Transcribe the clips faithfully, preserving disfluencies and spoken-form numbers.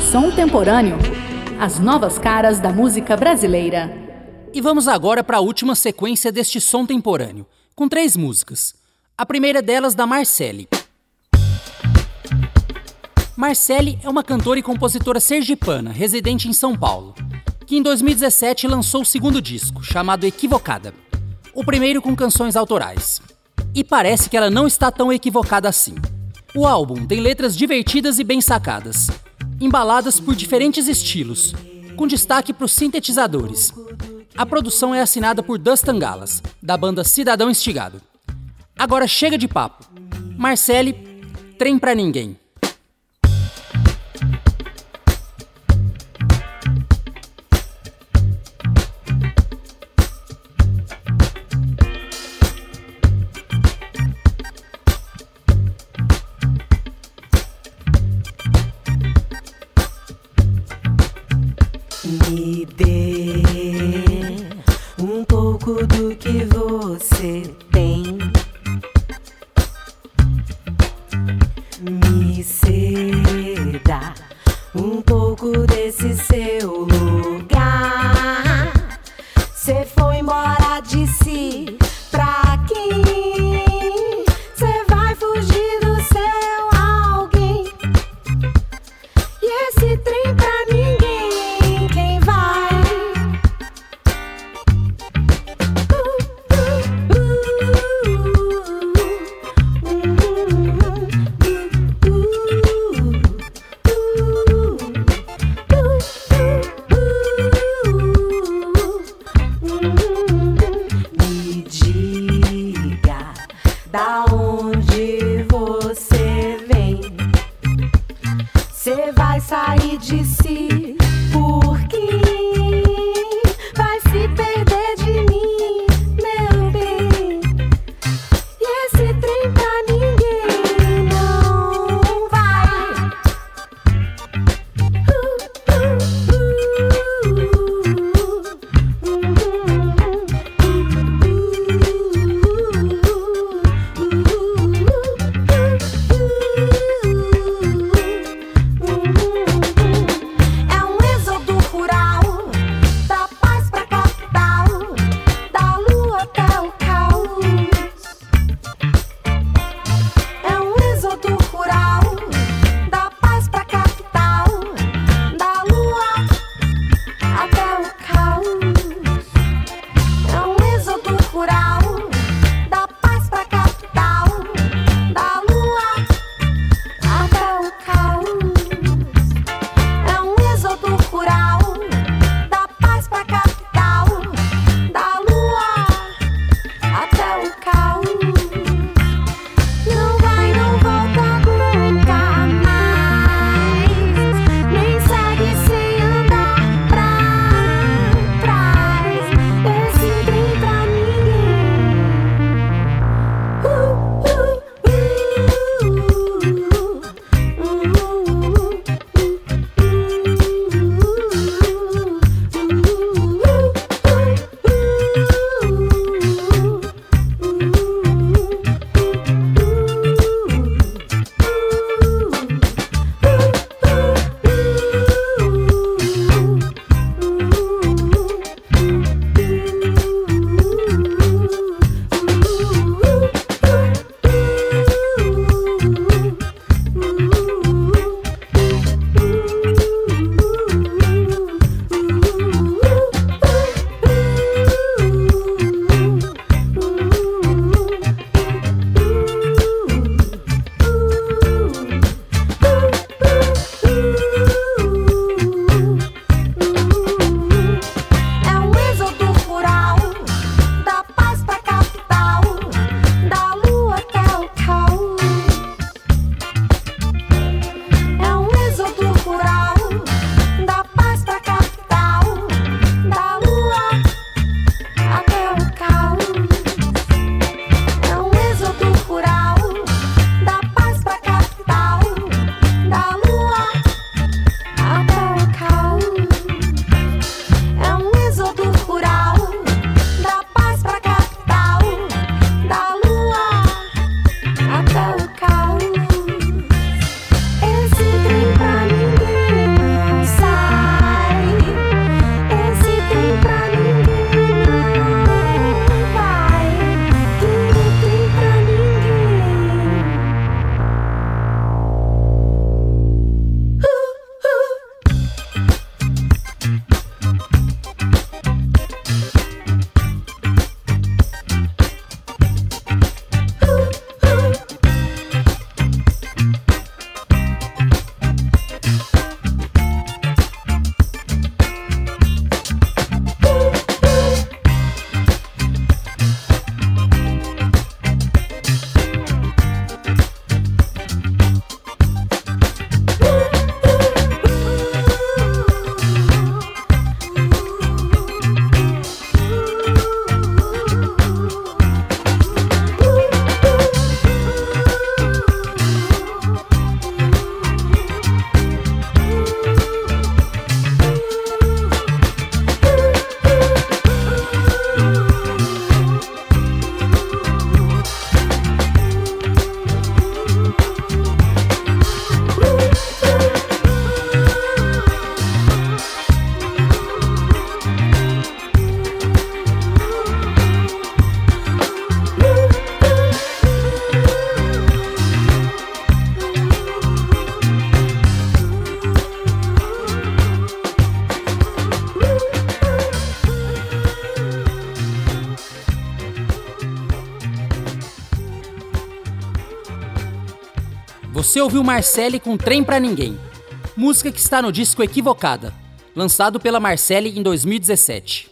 Som Temporâneo. As novas caras da música brasileira. E vamos agora para a última sequência deste Som Temporâneo, com três músicas. A primeira delas da Marcely. Marcely é uma cantora e compositora sergipana, residente em São Paulo, que em dois mil e dezessete lançou o segundo disco, chamado Equivocada, o primeiro com canções autorais. E parece que ela não está tão equivocada assim. O álbum tem letras divertidas e bem sacadas, embaladas por diferentes estilos, com destaque para os sintetizadores. A produção é assinada por Dustin Galas, da banda Cidadão Instigado. Agora chega de papo. Marcely, Trem Pra Ninguém. Me dê um pouco do que você tem. Me ceda um pouco desse seu lugar. Cê foi embora de si, pra quem? Cê vai fugir do seu alguém. E esse trem pra ninguém, quem vai? Me diga da onde você vem. Cê vai sair de si, porque vai se perder de mim, meu bem. E esse trem pra ninguém não vai. É um êxodo rural Você ouviu Marcele com Trem Pra Ninguém, música que está no disco Equivocada, lançado pela Marcele em dois mil e dezessete.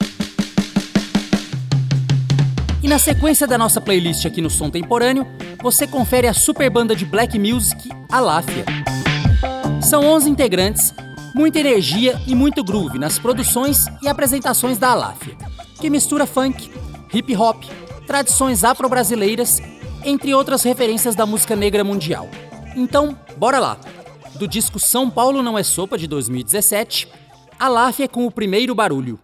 E na sequência da nossa playlist aqui no Som Temporâneo, você confere a super banda de black music Aláfia. São onze integrantes, muita energia e muito groove nas produções e apresentações da Aláfia, que mistura funk, hip hop, tradições afro-brasileiras, entre outras referências da música negra mundial. Então, bora lá! Do disco São Paulo Não É Sopa, de dois mil e dezessete, Aláfia com O Primeiro Barulho.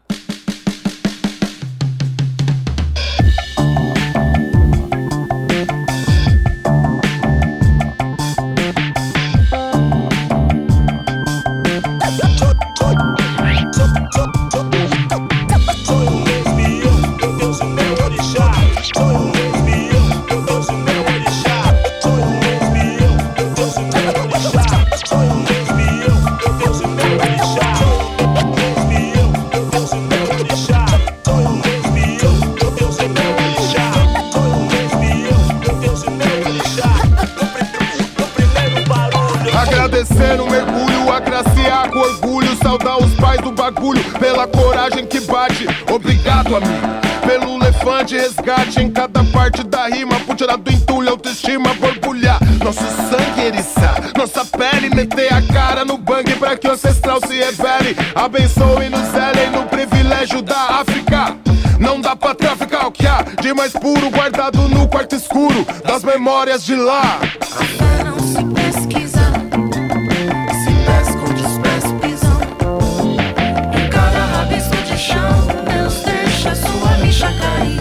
Agradecer no mergulho, agraciar com orgulho, saudar os pais do bagulho, pela coragem que bate, obrigado amigo, pelo levante, resgate em cada parte da rima, por tirar do entulho, autoestima, borbulhar, nosso sangue eriçar, nossa pele, meter a cara no bang pra que o ancestral se revele, abençoe-nos Ellen no privilégio da África. Não dá pra traficar o que há de mais puro, guardado no quarto escuro das memórias de lá. A fé não se pesquisa, se pesca onde os pés pisam. Em cada rabisco de chão, Deus deixa sua lixa cair.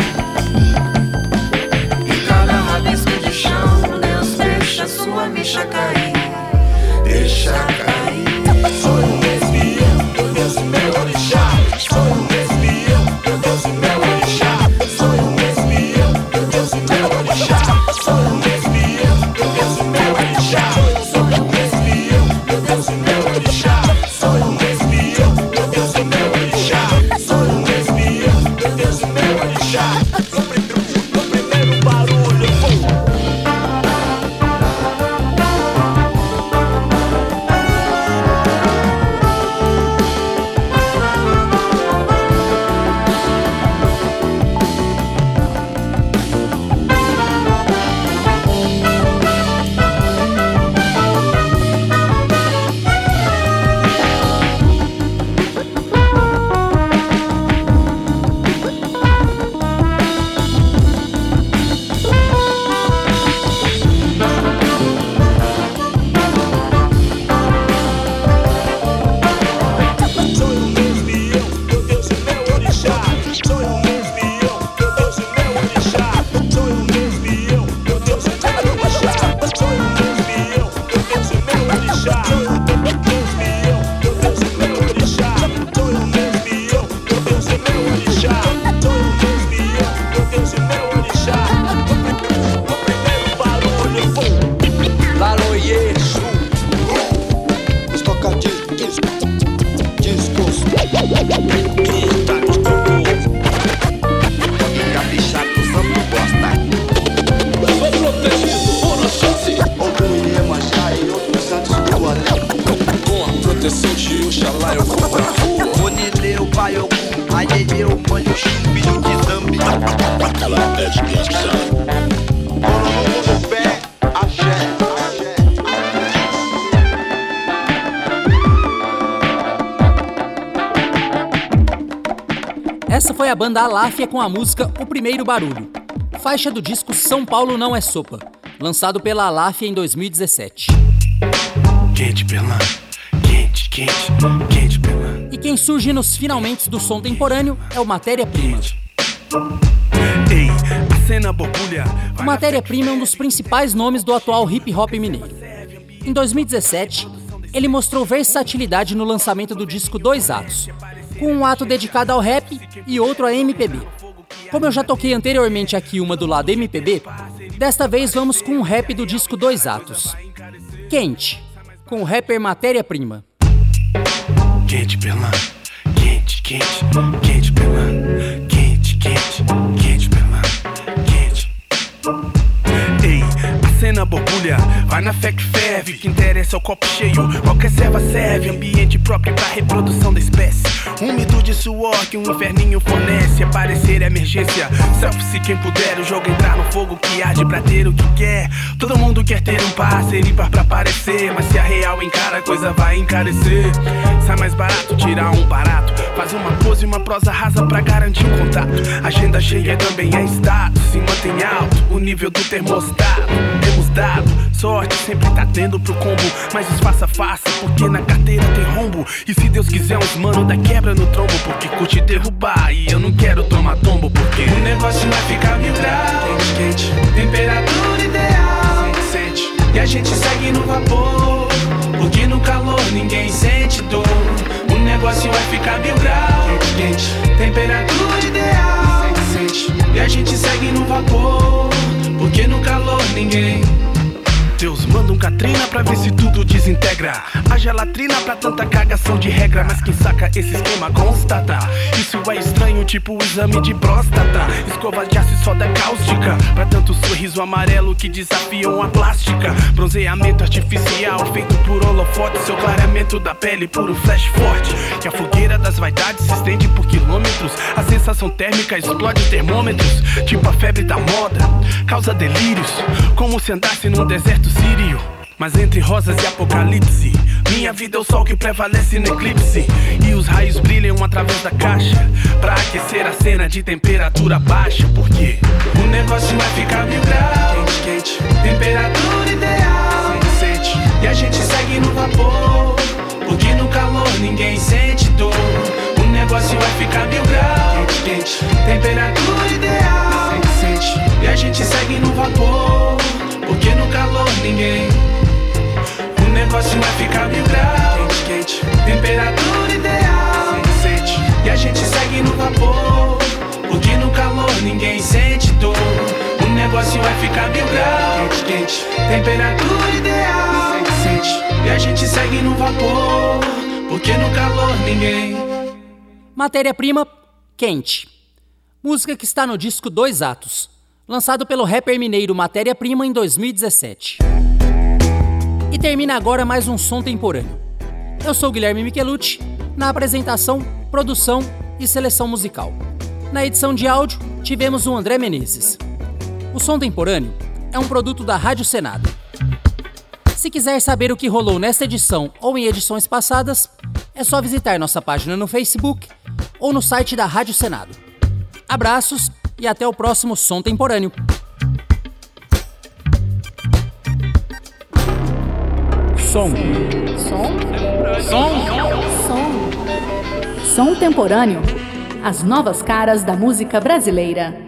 Em cada rabisco de chão, Deus deixa sua lixa cair. Deixa cair. Sou um espião, meu Deus e meu orixá. Sou um espião, meu Deus e meu orixá. Sou um espião, meu Deus e meu orixá. Sou um espião, meu Deus e meu orixá. Sou um espião, meu Deus e meu orixá. Sou um espião, meu Deus e meu orixá. Sou um espião, meu Deus e meu orixá. No primeiro barulho, Essa foi a banda Aláfia com a música O Primeiro Barulho, faixa do disco São Paulo Não É Sopa, lançado pela Aláfia em dois mil e dezessete. Quente, pelã, quente, quente, quente, pelã. E quem surge nos finalmente do Som Temporâneo é o Matéria Prima. Ei, a cena borbulha. O Matéria Prima é um dos principais nomes do atual hip hop mineiro. Em dois mil e dezessete, ele mostrou versatilidade no lançamento do disco Dois Atos, com um ato dedicado ao rap e outro a M P B. Como eu já toquei anteriormente aqui uma do lado M P B, desta vez vamos com um rap do disco Dois Atos. Quente, com o rapper Matéria Prima. Quente, pelã, quente, quente, quente, pelã, quente, quente, quente, pelã, quente. Ei, a cena cena borbulha, vai na fé que ferve, que interessa é o copo cheio, qualquer serva serve, ambiente próprio pra reprodução da espécie, úmido de suor que um inferninho fornece, aparecer é emergência, selfie quem puder, o jogo entrar no fogo que arde pra ter o que quer, todo mundo quer ter um parceiro ímpar pra aparecer, mas se a real encara a coisa vai encarecer, sai mais barato tirar um barato, faz uma pose e uma prosa rasa pra garantir um contato, agenda cheia também é status, se mantém alto o nível do termostato, temos dado, sorte sempre tá tendo pro combo, mas disfarça faça, porque na carteira tem rombo, e se Deus quiser uns mano da quebra no trombo, porque curte derrubar, e eu não quero tomar tombo, porque o negócio vai ficar mil graus, quente, quente, temperatura ideal, sente, sente, e a gente segue no vapor, porque no calor ninguém sente dor, o negócio vai ficar mil graus, quente, quente, temperatura ideal, sente, sente, e a gente segue no vapor, porque no calor ninguém. Deus manda um Katrina pra ver se tudo desintegra, haja latrina pra tanta cagação de regra, mas quem saca esse esquema constata, isso é estranho tipo o exame de próstata, escova de aço e soda cáustica, pra tanto sorriso amarelo que desafiam a plástica, bronzeamento artificial feito por holofote, seu clareamento da pele puro flash forte, que a fogueira das vaidades se estende por quilômetros, a sensação térmica explode termômetros, tipo a febre da moda, causa delírios, como se andasse num deserto sírio, mas entre rosas e apocalipse, minha vida é o sol que prevalece no eclipse, e os raios brilham através da caixa, pra aquecer a cena de temperatura baixa, porque o negócio vai ficar mil graus, quente, quente, temperatura ideal, sente, sente, e a gente segue no vapor, porque no calor ninguém sente dor, o negócio vai ficar mil graus, quente, quente, temperatura ideal, sente, sente, e a gente segue no vapor, porque no calor ninguém. O negócio vai ficar mil graus, quente, quente, temperatura ideal, sente, sente, e a gente segue no vapor, porque no calor ninguém sente dor, o negócio vai ficar mil graus, quente, quente, temperatura ideal, sente, sente, e a gente segue no vapor, porque no calor ninguém. Matéria-prima, Quente. Música que está no disco Dois Atos, lançado pelo rapper mineiro Matéria-prima em dois mil e dezessete. E termina agora mais um Som Temporâneo. Eu sou o Guilherme Michelucci, na apresentação, produção e seleção musical. Na edição de áudio, tivemos o André Menezes. O Som Temporâneo é um produto da Rádio Senado. Se quiser saber o que rolou nesta edição ou em edições passadas, é só visitar nossa página no Facebook ou no site da Rádio Senado. Abraços e até o próximo Som Temporâneo. Som. Som. Som. Som. Som Temporâneo. As novas caras da música brasileira.